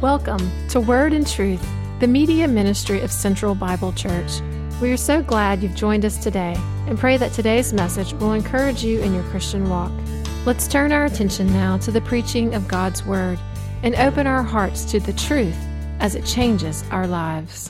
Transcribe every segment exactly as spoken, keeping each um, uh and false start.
Welcome to Word and Truth, the media ministry of Central Bible Church. We are so glad you've joined us today and pray that today's message will encourage you in your Christian walk. Let's turn our attention now to the preaching of God's Word and open our hearts to the truth as it changes our lives.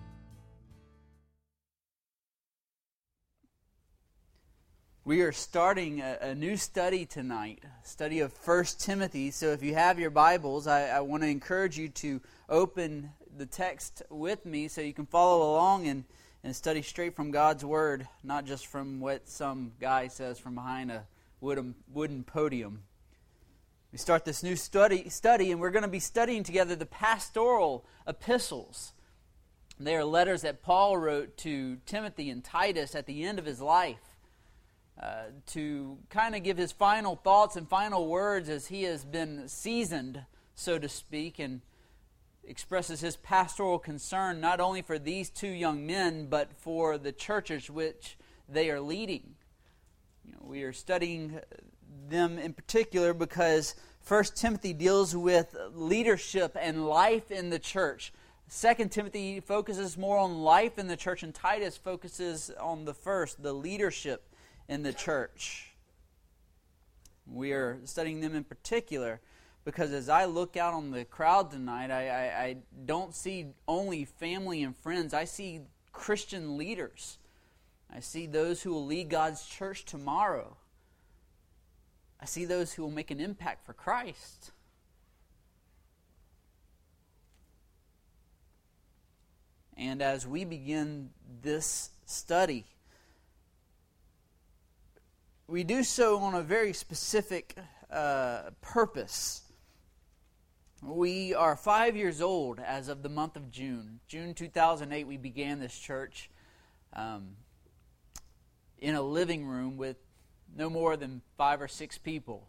We are starting a, a new study tonight, a study of First Timothy. So if you have your Bibles, I, I want to encourage you to open the text with me so you can follow along and, and study straight from God's Word, not just from what some guy says from behind a wooden, wooden podium. We start this new study, study, and we're going to be studying together the pastoral epistles. They are letters that Paul wrote to Timothy and Titus at the end of his life. Uh, to kind of give his final thoughts and final words as he has been seasoned, so to speak, and expresses his pastoral concern not only for these two young men, but for the churches which they are leading. You know, we are studying them in particular because First Timothy deals with leadership and life in the church. Second Timothy focuses more on life in the church, and Titus focuses on the first, the leadership in the church. We are studying them in particular because as I look out on the crowd tonight, I, I, I don't see only family and friends. I see Christian leaders. I see those who will lead God's church tomorrow. I see those who will make an impact for Christ. And as we begin this study, we do so on a very specific uh, purpose. We are five years old as of the month of June. June two thousand eight, we began this church um, in a living room with no more than five or six people.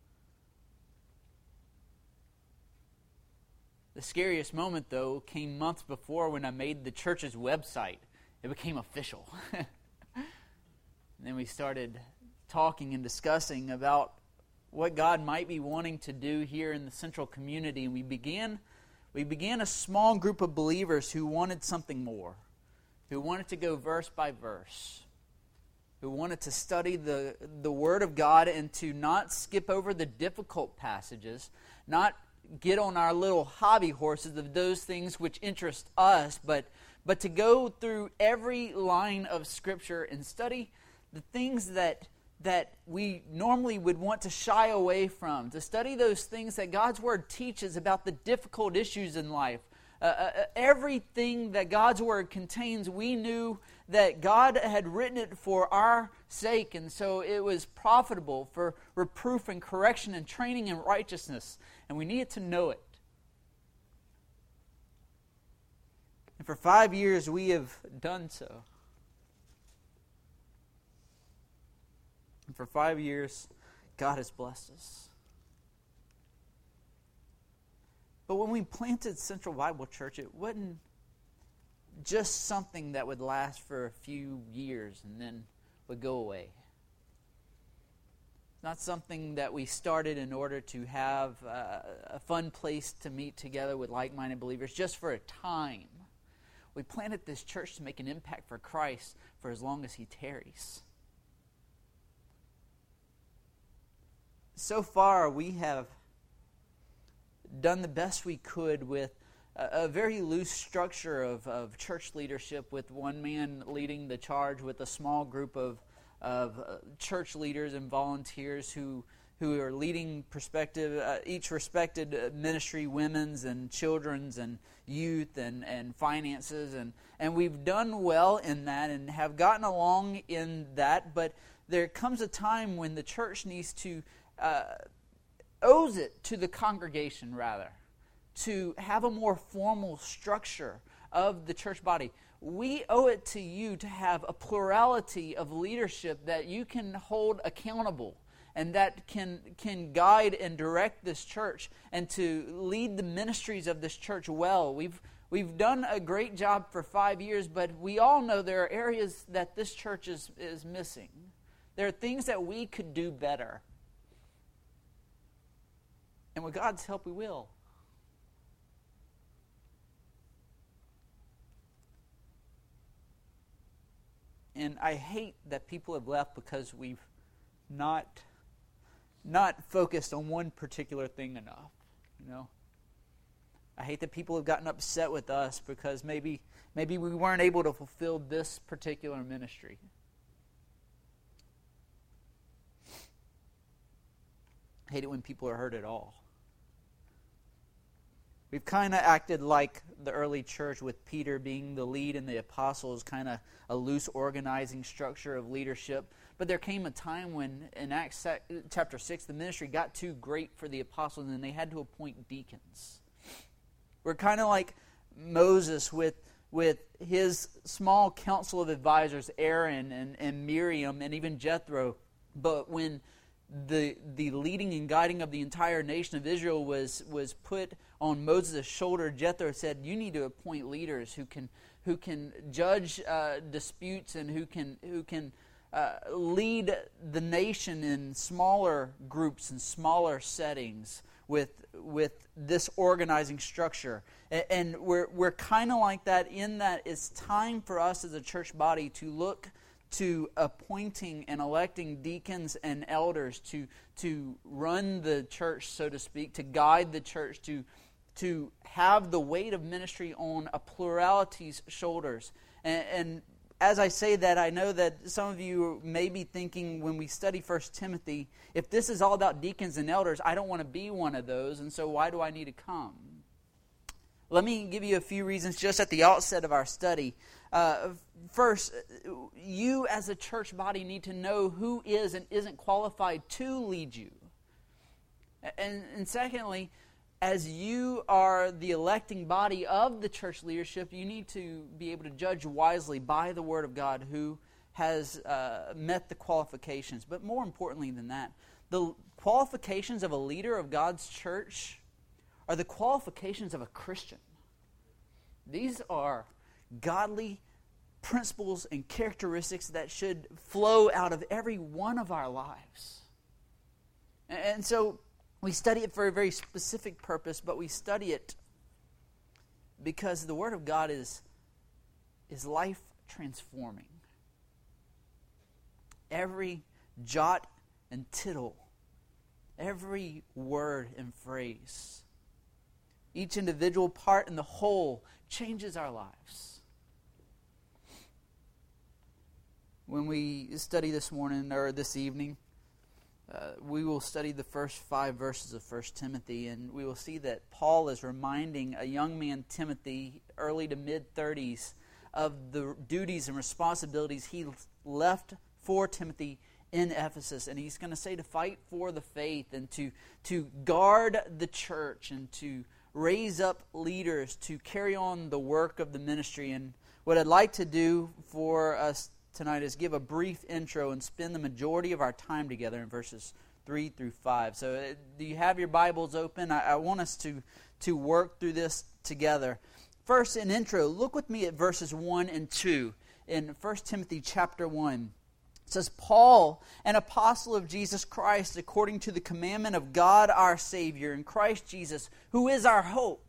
The scariest moment, though, came months before when I made the church's website. It became official. And then we started talking and discussing about what God might be wanting to do here in the central community. And we began we began a small group of believers who wanted something more, who wanted to go verse by verse, who wanted to study the, the Word of God and to not skip over the difficult passages, not get on our little hobby horses of those things which interest us, but, but to go through every line of Scripture and study the things that that we normally would want to shy away from, to study those things that God's Word teaches about the difficult issues in life. Uh, uh, everything that God's Word contains, we knew that God had written it for our sake, and so it was profitable for reproof and correction and training in righteousness, and we needed to know it. And for five years we have done so. And for five years, God has blessed us. But when we planted Central Bible Church, it wasn't just something that would last for a few years and then would go away. It's not something that we started in order to have uh, a fun place to meet together with like-minded believers just for a time. We planted this church to make an impact for Christ for as long as He tarries. So far, we have done the best we could with a, a very loose structure of, of church leadership, with one man leading the charge with a small group of, of uh, church leaders and volunteers who who are leading perspective, uh, each respected ministry, women's and children's and youth and, and finances. And, and we've done well in that and have gotten along in that, but there comes a time when the church needs to Uh, owes it to the congregation, rather, to have a more formal structure of the church body. We owe it to you to have a plurality of leadership that you can hold accountable and that can can guide and direct this church and to lead the ministries of this church well. We've we've done a great job for five years, but we all know there are areas that this church is, is missing. There are things that we could do better. And with God's help, we will. and I hate that people have left because we've not not focused on one particular thing enough, you know. I hate that people have gotten upset with us because maybe maybe we weren't able to fulfill this particular ministry. I hate it when people are hurt at all. We've kind of acted like the early church, with Peter being the lead and the apostles, kind of a loose organizing structure of leadership. But there came a time when, in Acts chapter six, the ministry got too great for the apostles, and they had to appoint deacons. We're kind of like Moses with, with his small council of advisors, Aaron and, and Miriam and even Jethro. But when the the leading and guiding of the entire nation of Israel was was put on Moses' shoulder, Jethro said, "You need to appoint leaders who can who can judge uh, disputes and who can who can uh, lead the nation in smaller groups and smaller settings with with this organizing structure." And, and we're we're kind of like that in that it's time for us as a church body to look to appointing and electing deacons and elders to to run the church, so to speak, to guide the church, to to have the weight of ministry on a plurality's shoulders. And, and as I say that, I know that some of you may be thinking, when we study First Timothy, if this is all about deacons and elders, I don't want to be one of those, and so why do I need to come? Let me give you a few reasons just at the outset of our study. Uh, first, you as a church body need to know who is and isn't qualified to lead you. And, and secondly, as you are the electing body of the church leadership, you need to be able to judge wisely by the Word of God who has uh, met the qualifications. But more importantly than that, the qualifications of a leader of God's church are the qualifications of a Christian. These are godly principles and characteristics that should flow out of every one of our lives. And so we study it for a very specific purpose, but we study it because the Word of God is, is life transforming. Every jot and tittle, every word and phrase, each individual part and the whole changes our lives. When we study this morning or this evening, uh, we will study the first five verses of First Timothy, and we will see that Paul is reminding a young man, Timothy, early to mid-thirties, of the duties and responsibilities he left for Timothy in Ephesus. And he's going to say to fight for the faith and to, to guard the church and to raise up leaders to carry on the work of the ministry. And what I'd like to do for us tonight is give a brief intro and spend the majority of our time together in verses three through five. So uh, do you have your Bibles open? I, I want us to, to work through this together. First, an intro. Look with me at verses one and two in First Timothy chapter one. It says, "Paul, an apostle of Jesus Christ, according to the commandment of God our Savior, in Christ Jesus, who is our hope.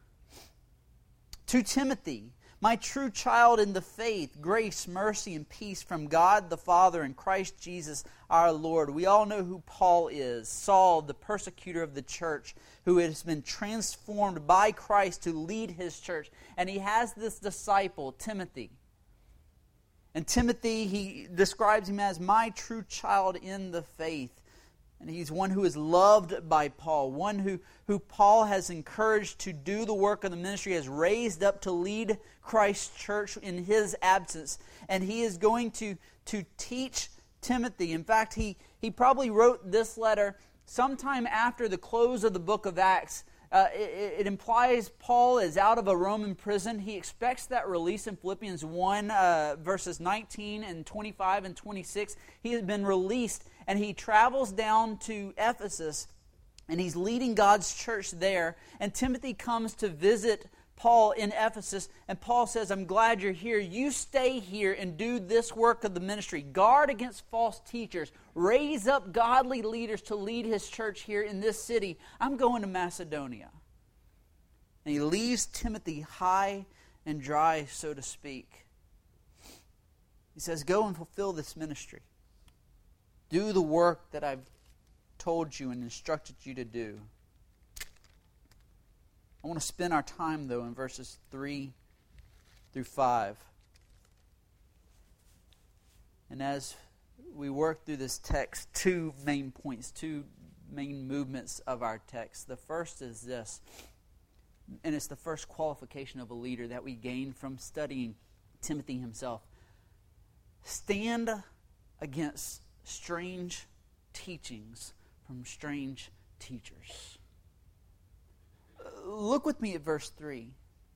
To Timothy, my true child in the faith, grace, mercy, and peace from God the Father and Christ Jesus our Lord." We all know who Paul is. Saul, the persecutor of the church, who has been transformed by Christ to lead his church. And he has this disciple, Timothy. And Timothy, he describes him as my true child in the faith. And he's one who is loved by Paul, one who, who Paul has encouraged to do the work of the ministry, has raised up to lead Christ's church in his absence. And he is going to, to teach Timothy. In fact, he, he probably wrote this letter sometime after the close of the book of Acts. Uh, it, it implies Paul is out of a Roman prison. He expects that release in Philippians one, uh, verses nineteen and twenty-five and twenty-six. He has been released, and he travels down to Ephesus, and he's leading God's church there. And Timothy comes to visit Paul in Ephesus, and Paul says, "I'm glad you're here. You stay here and do this work of the ministry. Guard against false teachers. Raise up godly leaders to lead his church here in this city. I'm going to Macedonia." And he leaves Timothy high and dry, so to speak. He says, go and fulfill this ministry. Do the work that I've told you and instructed you to do. I want to spend our time, though, in verses three through five. And as we work through this text, two main points, two main movements of our text. The first is this, and it's the first qualification of a leader that we gain from studying Timothy himself. Stand against strange teachings from strange teachers. Look with me at verse three.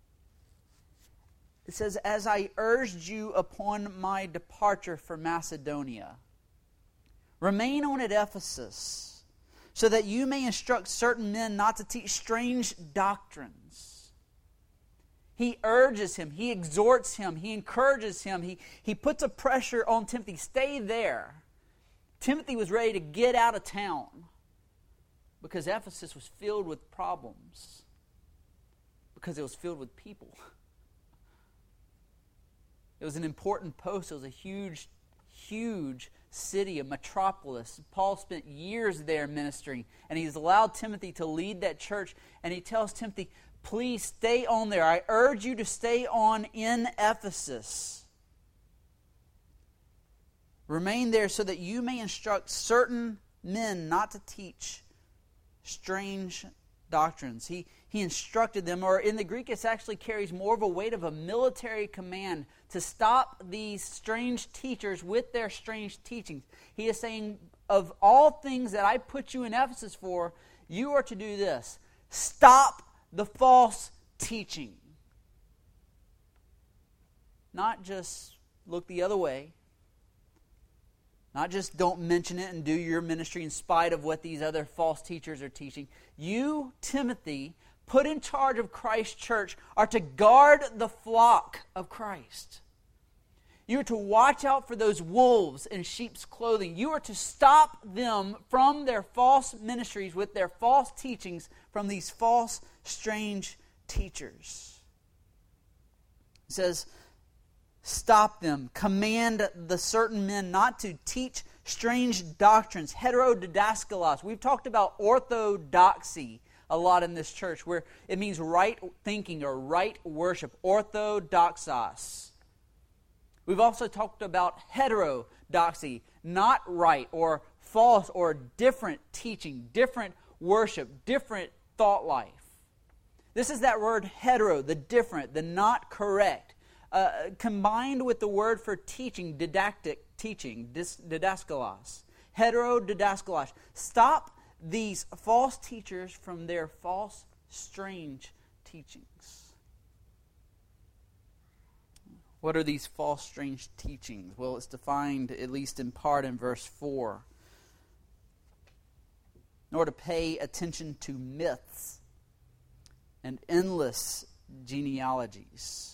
It says, as I urged you upon my departure for Macedonia, remain on at Ephesus, so that you may instruct certain men not to teach strange doctrines. He urges him, he exhorts him, he encourages him, he, he puts a pressure on Timothy. Stay there. Timothy was ready to get out of town because Ephesus was filled with problems, because it was filled with people. It was an important post. It was a huge, huge city, a metropolis. Paul spent years there ministering, and he's allowed Timothy to lead that church, and he tells Timothy, please stay on there. I urge you to stay on in Ephesus. Remain there so that you may instruct certain men not to teach strange doctrines. He, he instructed them, or in the Greek it actually carries more of a weight of a military command to stop these strange teachers with their strange teachings. He is saying, of all things that I put you in Ephesus for, you are to do this. Stop the false teaching. Not just look the other way. Not just don't mention it and do your ministry in spite of what these other false teachers are teaching. You, Timothy, put in charge of Christ's church, are to guard the flock of Christ. You are to watch out for those wolves in sheep's clothing. You are to stop them from their false ministries with their false teachings from these false, strange teachers. It says, stop them. Command the certain men not to teach strange doctrines. Heterodidaskalos. We've talked about orthodoxy a lot in this church, where it means right thinking or right worship. Orthodoxos. We've also talked about heterodoxy, not right or false or different teaching, different worship, different thought life. This is that word hetero, the different, the not correct. Uh, combined with the word for teaching, didactic teaching, dis, didaskalos, heterodidaskalos. Stop these false teachers from their false, strange teachings. What are these false, strange teachings? Well, it's defined, at least in part, in verse four. Nor to pay attention to myths and endless genealogies.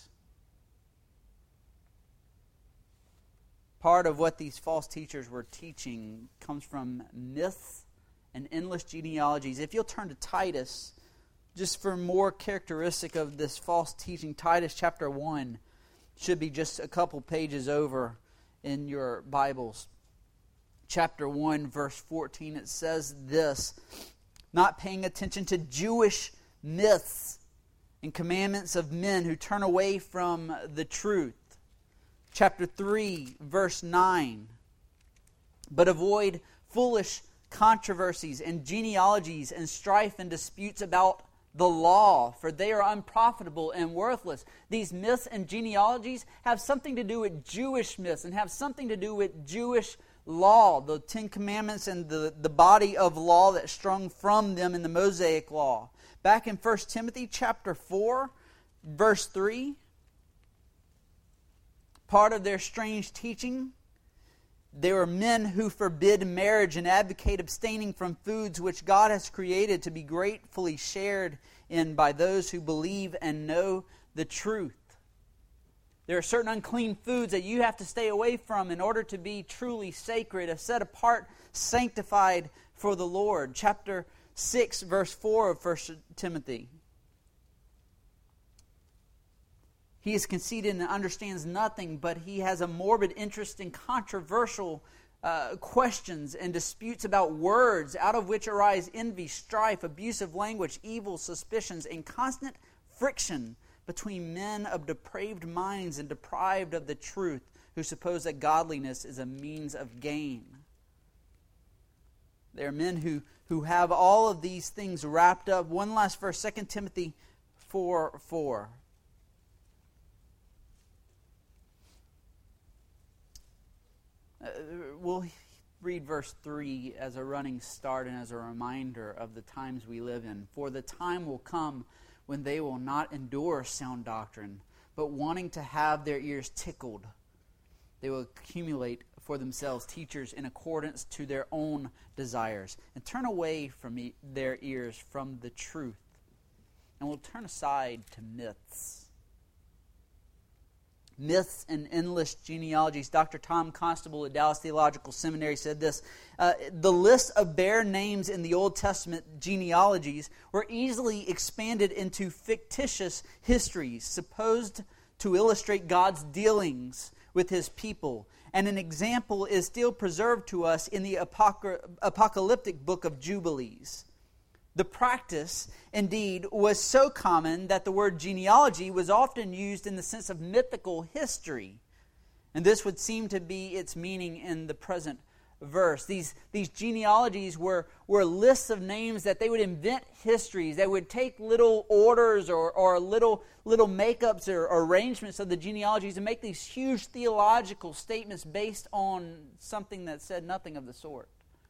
Part of what these false teachers were teaching comes from myths and endless genealogies. If you'll turn to Titus, just for more characteristic of this false teaching, Titus chapter one should be just a couple pages over in your Bibles. Chapter one, verse fourteen, it says this, not paying attention to Jewish myths and commandments of men who turn away from the truth. Chapter three, verse nine, but avoid foolish controversies and genealogies and strife and disputes about the law, for they are unprofitable and worthless. These myths and genealogies have something to do with Jewish myths and have something to do with Jewish law, the Ten Commandments and the, the body of law that strung from them in the Mosaic law. Back in First Timothy chapter four, verse three, part of their strange teaching, there are men who forbid marriage and advocate abstaining from foods which God has created to be gratefully shared in by those who believe and know the truth. There are certain unclean foods that you have to stay away from in order to be truly sacred, set apart, sanctified for the Lord. Chapter six, verse four of First Timothy. He is conceited and understands nothing, but he has a morbid interest in controversial uh, questions and disputes about words, out of which arise envy, strife, abusive language, evil suspicions, and constant friction between men of depraved minds and deprived of the truth, who suppose that godliness is a means of gain. There are men who, who have all of these things wrapped up. One last verse, Second Timothy four four. Uh, we'll read verse three as a running start and as a reminder of the times we live in. For the time will come when they will not endure sound doctrine, but wanting to have their ears tickled, they will accumulate for themselves teachers in accordance to their own desires, and turn away from e- their ears from the truth, and will turn aside to myths. Myths and endless genealogies. Doctor Tom Constable at Dallas Theological Seminary said this, uh, the list of bare names in the Old Testament genealogies were easily expanded into fictitious histories supposed to illustrate God's dealings with his people. And an example is still preserved to us in the apoc- apocalyptic book of Jubilees. The practice, indeed, was so common that the word genealogy was often used in the sense of mythical history. And this would seem to be its meaning in the present verse. These, these genealogies were, were lists of names that they would invent histories. They would take little orders or, or little, little makeups or, or arrangements of the genealogies and make these huge theological statements based on something that said nothing of the sort.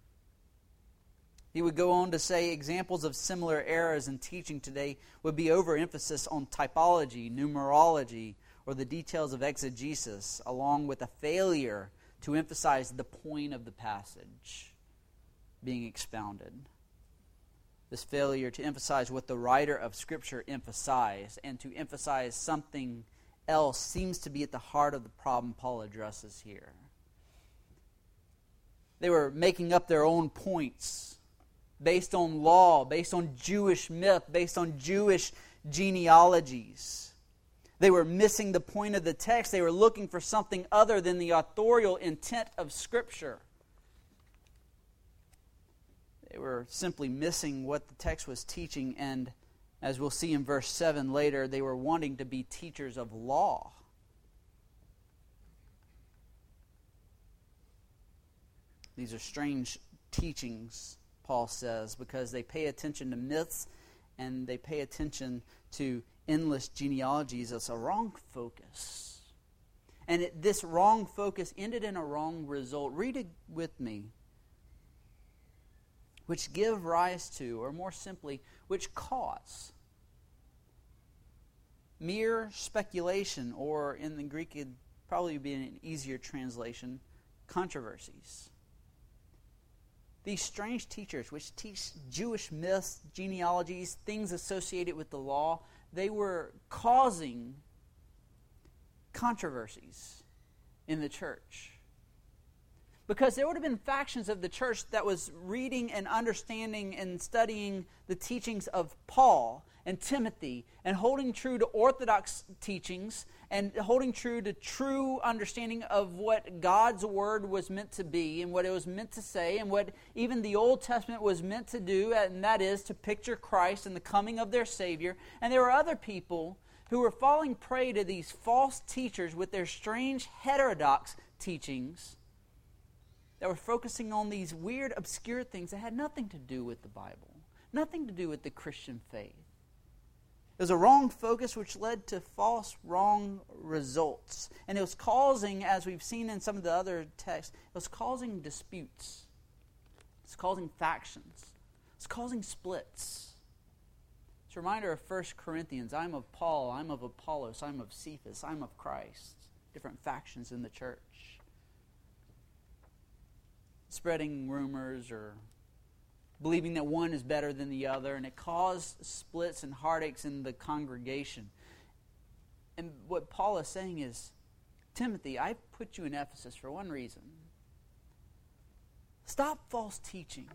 He would go on to say examples of similar errors in teaching today would be overemphasis on typology, numerology, or the details of exegesis, along with a failure to emphasize the point of the passage being expounded. This failure to emphasize what the writer of Scripture emphasized and to emphasize something else seems to be at the heart of the problem Paul addresses here. They were making up their own points based on law, based on Jewish myth, based on Jewish genealogies. They were missing the point of the text. They were looking for something other than the authorial intent of Scripture. They were simply missing what the text was teaching, and as we'll see in verse seven later, they were wanting to be teachers of law. These are strange teachings, Paul says, because they pay attention to myths and they pay attention to endless genealogies. It's a wrong focus. And it, this wrong focus ended in a wrong result. Read it with me. Which give rise to, or more simply, which cause mere speculation, or in the Greek it'd probably be an easier translation, controversies. These strange teachers, which teach Jewish myths, genealogies, things associated with the law, they were causing controversies in the church. Because there would have been factions of the church that was reading and understanding and studying the teachings of Paul and Timothy and holding true to orthodox teachings and holding true to true understanding of what God's word was meant to be and what it was meant to say and what even the Old Testament was meant to do, and that is to picture Christ and the coming of their Savior. And there were other people who were falling prey to these false teachers with their strange heterodox teachings that were focusing on these weird, obscure things that had nothing to do with the Bible, nothing to do with the Christian faith. It was a wrong focus which led to false, wrong results. And it was causing, as we've seen in some of the other texts, it was causing disputes. It's causing factions. It's causing splits. It's a reminder of First Corinthians. I'm of Paul, I'm of Apollos, I'm of Cephas, I'm of Christ. Different factions in the church. Spreading rumors or believing that one is better than the other, and it caused splits and heartaches in the congregation. And what Paul is saying is, Timothy, I put you in Ephesus for one reason. Stop false teaching.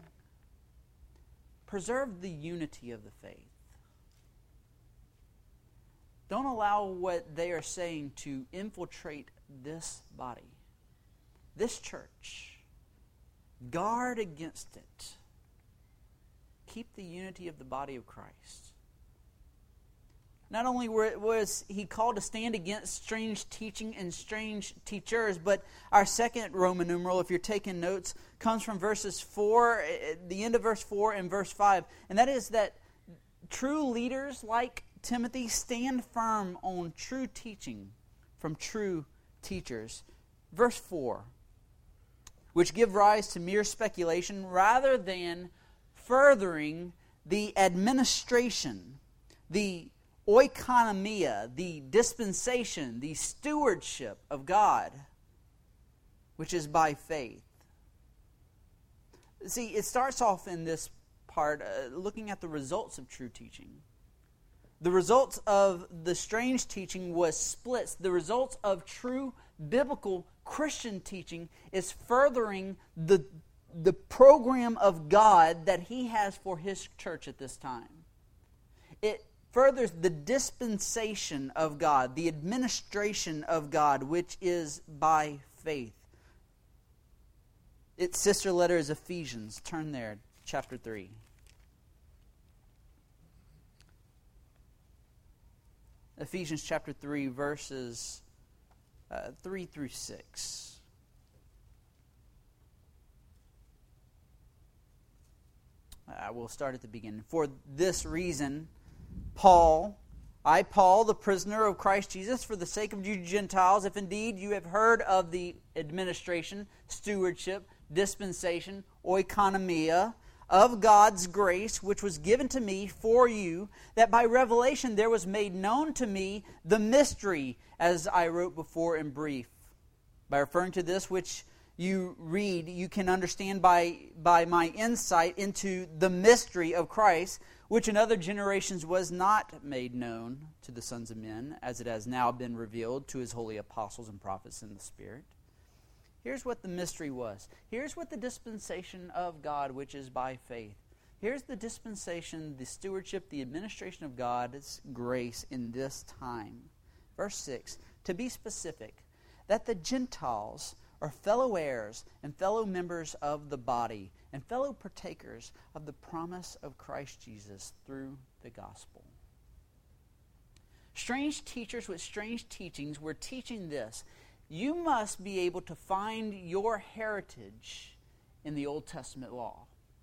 Preserve the unity of the faith. Don't allow what they are saying to infiltrate this body, this church. Guard against it. Keep the unity of the body of Christ. Not only was he called to stand against strange teaching and strange teachers, but our second Roman numeral, if you're taking notes, comes from verses four, the end of verse four and verse five. And that is that true leaders like Timothy stand firm on true teaching from true teachers. Verse four, which give rise to mere speculation rather than furthering the administration, the oikonomia, the dispensation, the stewardship of God, which is by faith. See, it starts off in this part uh, looking at the results of true teaching. The results of the strange teaching was splits. The results of true biblical Christian teaching is furthering the, the program of God that He has for His church at this time. It furthers the dispensation of God, the administration of God, which is by faith. Its sister letter is Ephesians. Turn there, chapter three. Ephesians chapter three, verses uh, three through six. I will start at the beginning. For this reason, Paul, I, Paul, the prisoner of Christ Jesus, for the sake of you Gentiles, if indeed you have heard of the administration, stewardship, dispensation, oikonomia, of God's grace, which was given to me for you, that by revelation there was made known to me the mystery, as I wrote before in brief. By referring to this which you read, you can understand by, by my insight into the mystery of Christ, which in other generations was not made known to the sons of men, as it has now been revealed to His holy apostles and prophets in the Spirit. Here's what the mystery was. Here's what the dispensation of God, which is by faith. Here's the dispensation, the stewardship, the administration of God's grace in this time. Verse six, to be specific, that the Gentiles are fellow heirs and fellow members of the body and fellow partakers of the promise of Christ Jesus through the gospel. Strange teachers with strange teachings were teaching this. You must be able to find your heritage in the Old Testament law.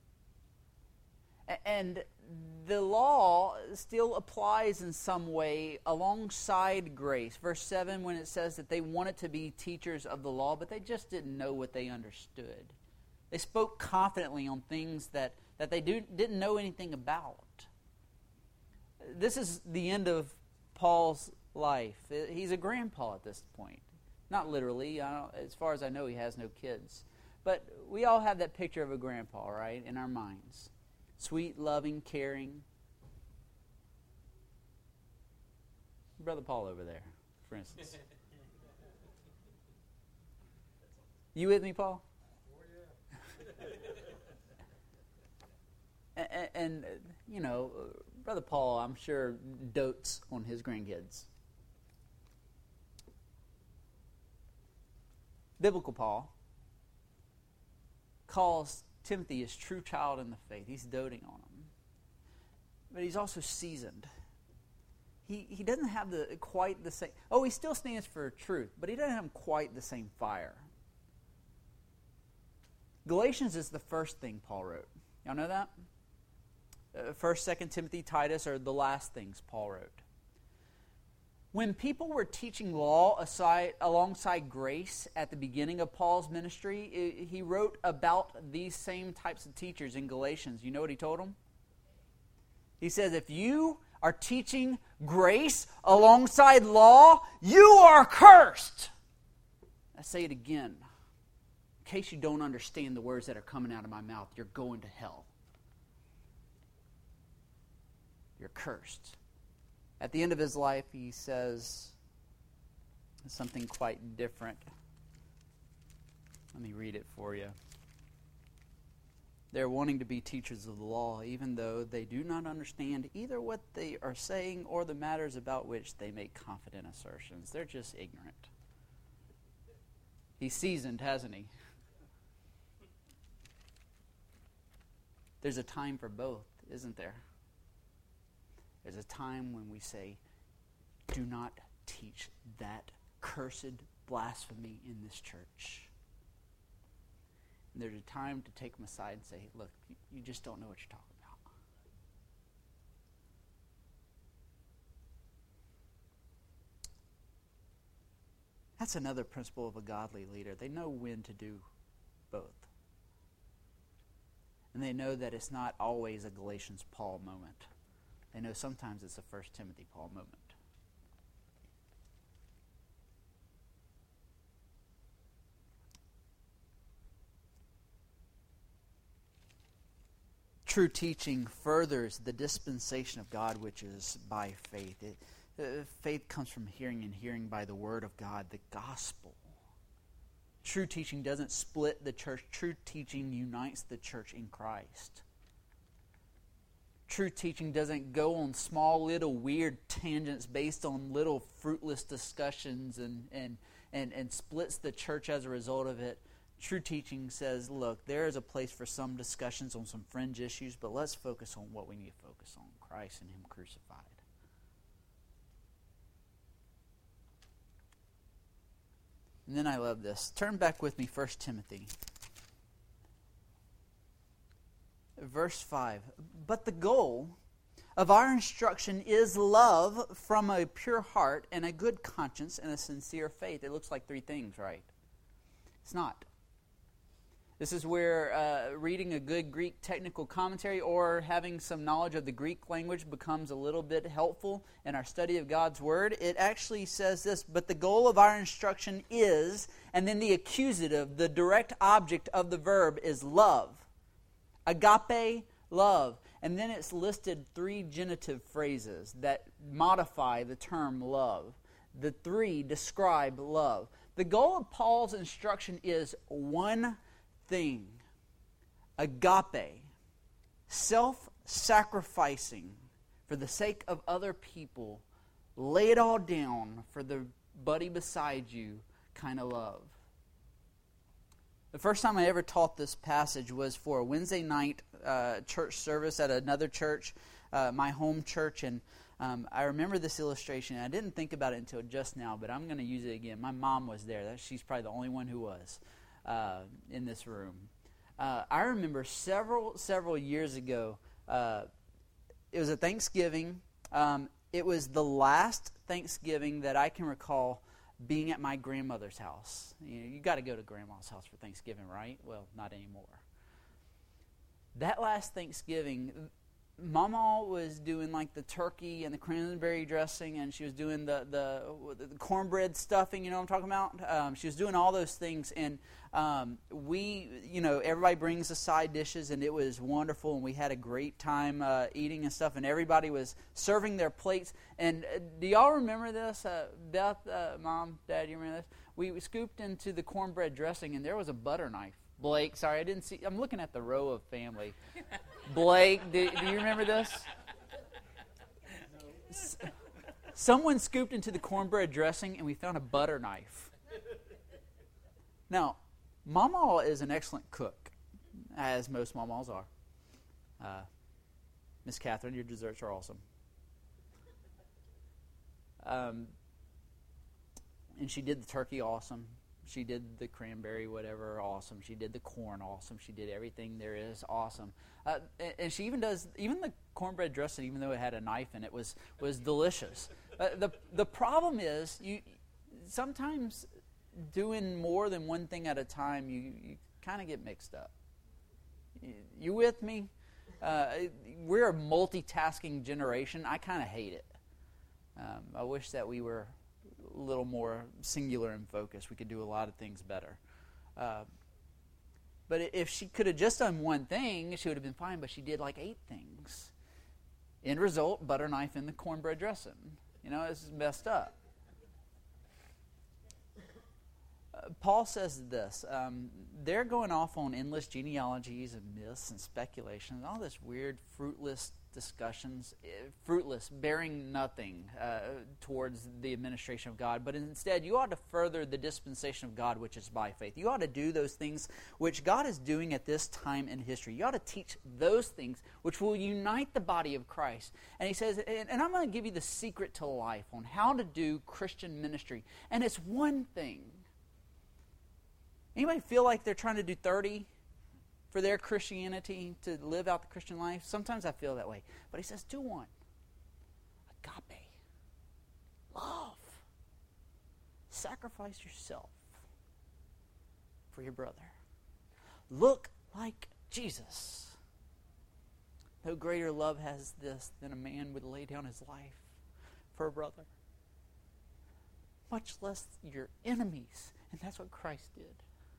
And the law still applies in some way alongside grace. Verse seven, when it says that they wanted to be teachers of the law, but they just didn't know what they understood. They spoke confidently on things that, that they do, didn't know anything about. This is the end of Paul's life. He's a grandpa at this point. Not literally. I don't, as far as I know, he has no kids. But we all have that picture of a grandpa, right, in our minds. Sweet, loving, caring. Brother Paul over there, for instance. You with me, Paul? Oh, yeah. and, and, you know, Brother Paul, I'm sure, dotes on his grandkids. Biblical Paul calls Timothy his true child in the faith. He's doting on him. But he's also seasoned. He he doesn't have the quite the same... Oh, he still stands for truth, but he doesn't have quite the same fire. Galatians is the first thing Paul wrote. Y'all know that? Uh, First, Second Timothy, Titus are the last things Paul wrote. When people were teaching law aside, alongside grace at the beginning of Paul's ministry, it, he wrote about these same types of teachers in Galatians. You know what he told them? He says, if you are teaching grace alongside law, you are cursed. I say it again. In case you don't understand the words that are coming out of my mouth, you're going to hell. You're cursed. At the end of his life, he says something quite different. Let me read it for you. They're wanting to be teachers of the law, even though they do not understand either what they are saying or the matters about which they make confident assertions. They're just ignorant. He's seasoned, hasn't he? There's a time for both, isn't there? There's a time when we say, do not teach that cursed blasphemy in this church. And there's a time to take them aside and say, look, you just don't know what you're talking about. That's another principle of a godly leader. They know when to do both. And they know that it's not always a Galatians Paul moment. They know sometimes it's a First Timothy Paul moment. True teaching furthers the dispensation of God, which is by faith. It, uh, faith comes from hearing, and hearing by the word of God, the gospel. True teaching doesn't split the church. True teaching unites the church in Christ. True teaching doesn't go on small little weird tangents based on little fruitless discussions and, and, and, and splits the church as a result of it. True teaching says, look, there is a place for some discussions on some fringe issues, but let's focus on what we need to focus on, Christ and Him crucified. And then I love this. Turn back with me, First Timothy. Verse five. But the goal of our instruction is love from a pure heart and a good conscience and a sincere faith. It looks like three things, right? It's not. This is where uh, reading a good Greek technical commentary or having some knowledge of the Greek language becomes a little bit helpful in our study of God's Word. It actually says this, but the goal of our instruction is, and then the accusative, the direct object of the verb is love. Agape, love. And then it's listed three genitive phrases that modify the term love. The three describe love. The goal of Paul's instruction is one thing. Agape. Self-sacrificing for the sake of other people. Lay it all down for the buddy beside you kind of love. The first time I ever taught this passage was for a Wednesday night uh, church service at another church, uh, my home church, and um, I remember this illustration. I didn't think about it until just now, but I'm going to use it again. My mom was there. That, she's probably the only one who was uh, in this room. Uh, I remember several, several years ago, uh, it was a Thanksgiving. Um, it was the last Thanksgiving that I can recall being at my grandmother's house. You know, you got to go to grandma's house for Thanksgiving, right? Well, not anymore. That last Thanksgiving, Mama was doing like the turkey and the cranberry dressing, and she was doing the the, the cornbread stuffing. You know what I'm talking about? Um, she was doing all those things, and um, we, you know, everybody brings the side dishes, and it was wonderful, and we had a great time uh, eating and stuff, and everybody was serving their plates. And uh, do y'all remember this? Uh, Beth, uh, Mom, Dad, you remember this? We, we scooped into the cornbread dressing, and there was a butter knife. Blake, sorry, I didn't see. I'm looking at the row of family. Blake, do, do you remember this? S- Someone scooped into the cornbread dressing, and we found a butter knife. Now, Mama is an excellent cook, as most mamas are. Uh, Miss Catherine, your desserts are awesome. Um, and she did the turkey awesome. She did the cranberry, whatever, awesome. She did the corn, awesome. She did everything there is, awesome. Uh, and, and she even does, even the cornbread dressing, even though it had a knife in it, was was delicious. Uh, the the problem is, you sometimes doing more than one thing at a time, you, you kind of get mixed up. You, you with me? Uh, we're a multitasking generation. I kind of hate it. Um, I wish that we were a little more singular in focus. We could do a lot of things better. Uh, but if she could have just done one thing, she would have been fine, but she did like eight things. End result, butter knife in the cornbread dressing. You know, this is messed up. Uh, Paul says this. Um, they're going off on endless genealogies and myths and speculations, all this weird, fruitless discussions, fruitless, bearing nothing uh, towards the administration of God. But instead, you ought to further the dispensation of God, which is by faith. You ought to do those things which God is doing at this time in history. You ought to teach those things which will unite the body of Christ. And he says, and, and I'm going to give you the secret to life on how to do Christian ministry. And it's one thing. Anybody feel like they're trying to do thirty for their Christianity, to live out the Christian life? Sometimes I feel that way. But he says, do one. Agape. Love. Sacrifice yourself for your brother. Look like Jesus. No greater love has this than a man would lay down his life for a brother. Much less your enemies. And that's what Christ did.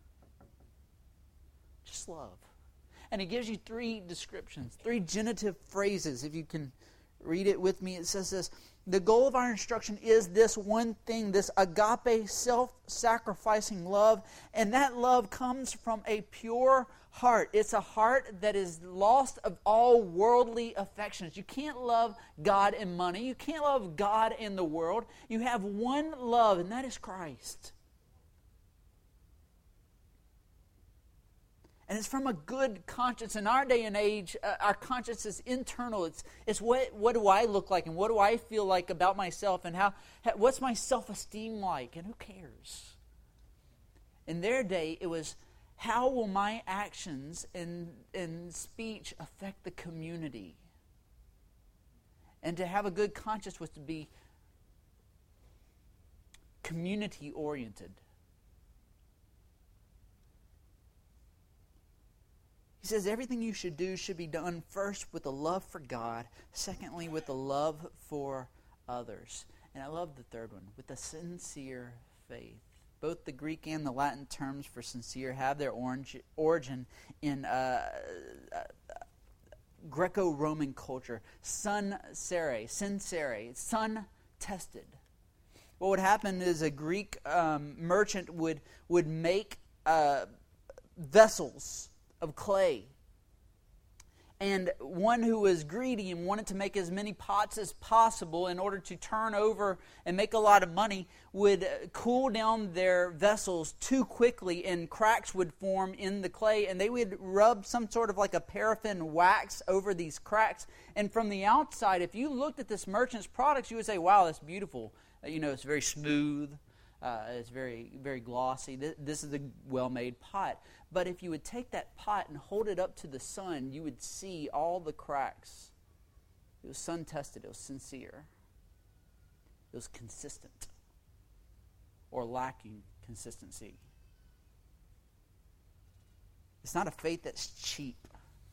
Just love. And he gives you three descriptions, three genitive phrases. If you can read it with me, it says this. The goal of our instruction is this one thing, this agape, self-sacrificing love. And that love comes from a pure heart. It's a heart that is lost of all worldly affections. You can't love God and money. You can't love God and the world. You have one love, and that is Christ. And it's from a good conscience. In our day and age, uh, our conscience is internal. It's it's what what do I look like, and what do I feel like about myself, and how, how what's my self-esteem like, and who cares? In their day, it was how will my actions and and speech affect the community? And to have a good conscience was to be community-oriented. He says everything you should do should be done first with a love for God, secondly with a love for others. And I love the third one, with a sincere faith. Both the Greek and the Latin terms for sincere have their origin in uh, uh, Greco-Roman culture. Sun sere, sincere, sun tested. What would happen is a Greek um, merchant would, would make uh, vessels of clay. And one who was greedy and wanted to make as many pots as possible in order to turn over and make a lot of money would cool down their vessels too quickly, and cracks would form in the clay, and they would rub some sort of like a paraffin wax over these cracks. And from the outside, if you looked at this merchant's products, you would say, wow, that's beautiful. You know, it's very smooth. Uh, it's very, very glossy. This, this is a well-made pot. But if you would take that pot and hold it up to the sun, you would see all the cracks. It was sun-tested. It was sincere. It was consistent, or lacking consistency. It's not a faith that's cheap.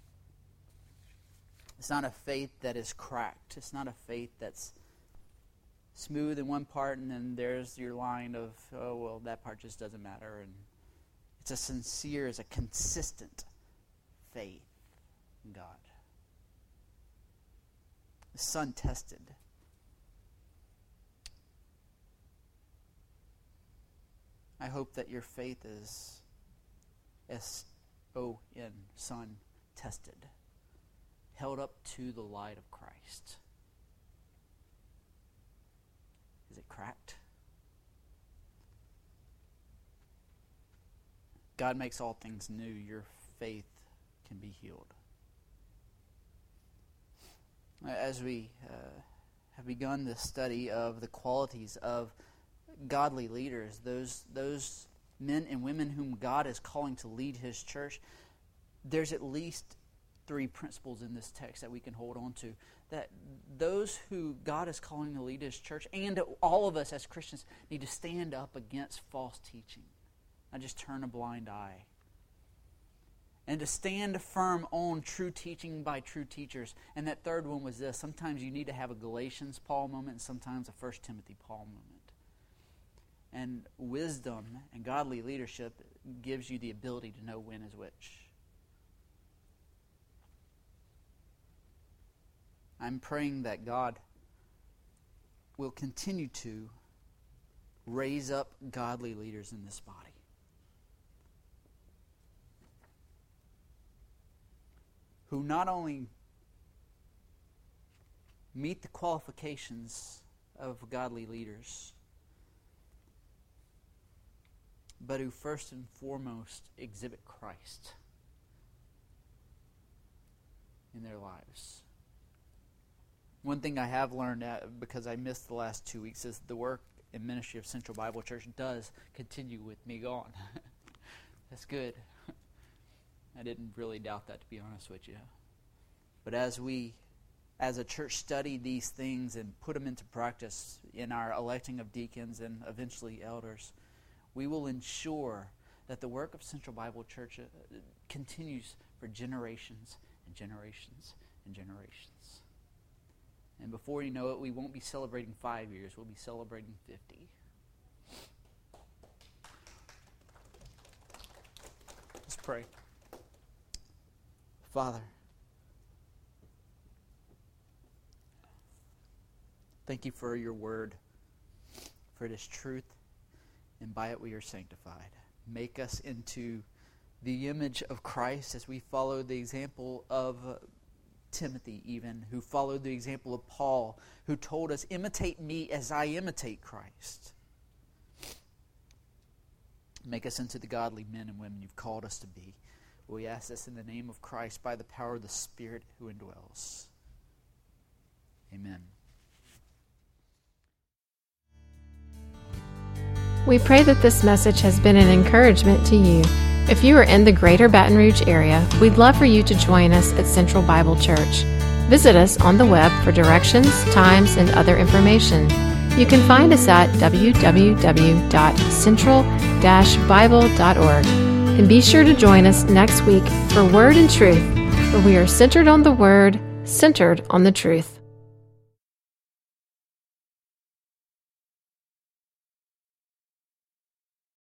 It's not a faith that is cracked. It's not a faith that's smooth in one part, and then there's your line of, oh, well, that part just doesn't matter. And it's a sincere, it's a consistent faith in God. The sun tested. I hope that your faith is S O N, sun tested, held up to the light of Christ. Is it cracked? God makes all things new. Your faith can be healed. As we uh, have begun this study of the qualities of godly leaders, those those men and women whom God is calling to lead His church, there's at least three principles in this text that we can hold on to. That those who God is calling to lead His church, and all of us as Christians, need to stand up against false teaching. Not just turn a blind eye. And to stand firm on true teaching by true teachers. And that third one was this. Sometimes you need to have a Galatians Paul moment, and sometimes a First Timothy Paul moment. And wisdom and godly leadership gives you the ability to know when is which. I'm praying that God will continue to raise up godly leaders in this body. who not only meet the qualifications of godly leaders, but who first and foremost exhibit Christ in their lives. One thing I have learned, at, because I missed the last two weeks, is the work and ministry of Central Bible Church does continue with me gone. That's good. I didn't really doubt that, to be honest with you. But as we, as a church, study these things and put them into practice in our electing of deacons and eventually elders, we will ensure that the work of Central Bible Church uh, continues for generations and generations and generations. And before you know it, we won't be celebrating five years, we'll be celebrating fifty. Let's pray. Father, thank you for your word, for it is truth, and by it we are sanctified. Make us into the image of Christ as we follow the example of uh, Timothy even, who followed the example of Paul, who told us, imitate me as I imitate Christ. Make us into the godly men and women you've called us to be. We ask this in the name of Christ by the power of the Spirit who indwells. Amen. We pray that this message has been an encouragement to you. If you are in the greater Baton Rouge area, we'd love for you to join us at Central Bible Church. Visit us on the web for directions, times, and other information. You can find us at w w w dot central dash bible dot org. And be sure to join us next week for Word and Truth, where we are centered on the Word, centered on the truth.